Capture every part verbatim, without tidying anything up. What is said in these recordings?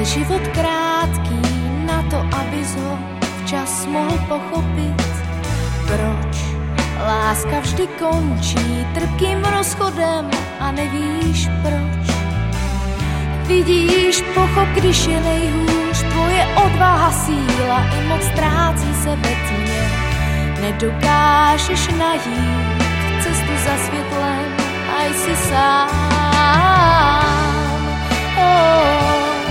Je život krátký na to, abys ho včas mohl pochopit. Proč láska vždy končí trpkým rozchodem a nevíš proč. Vidíš, pochop, když je nejhůř, tvoje odvaha, síla i moc ztrácí se ve tmě. Nedokážeš najít cestu za světlem a jsi sám. Oh.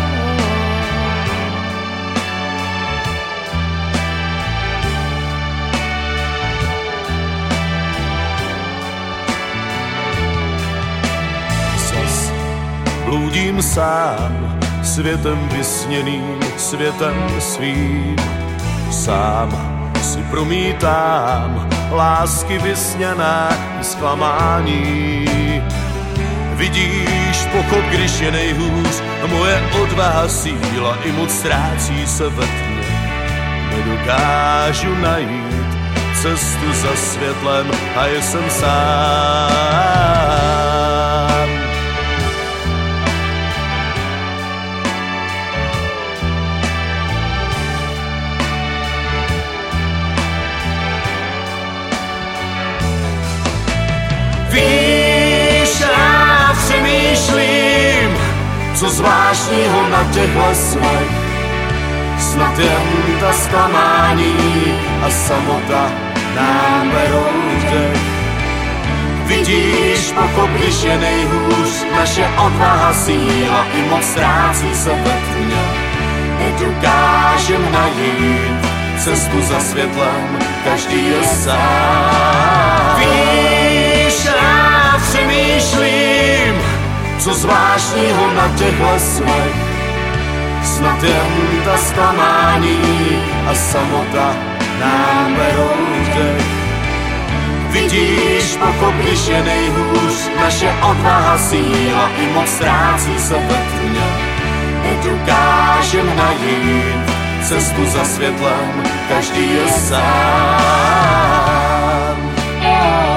Blúdim sám, světem vysněným, světem svým. Sám si promítám lásky vysněné zklamání. Vidíš, pochop, když je nejhůř, moje odvaha, síla i moc ztrácí se ve tmě. Nedokážu najít cestu za světlem a jsem sám. Víš, já přemýšlím, co zvláštního na těchhle snech. Snad jen ta zklamání a samota nám berou dech. Vidíš, pochop, když je nejhůř, naše odvaha, síla i moc ztrácí se ve tmě. Nedokážem najít cestu za světlem, každý je sám. Víš, já přemýšlím, co zvláštního na těchhle snech. Snad jen ta zklamání a samota nám berou dech. Vidíš, pochop, když je nejhůř, naše odvaha, síla i moc ztrácí se ve tmě. Nedokážem najít cestu za světlem, každý je sám.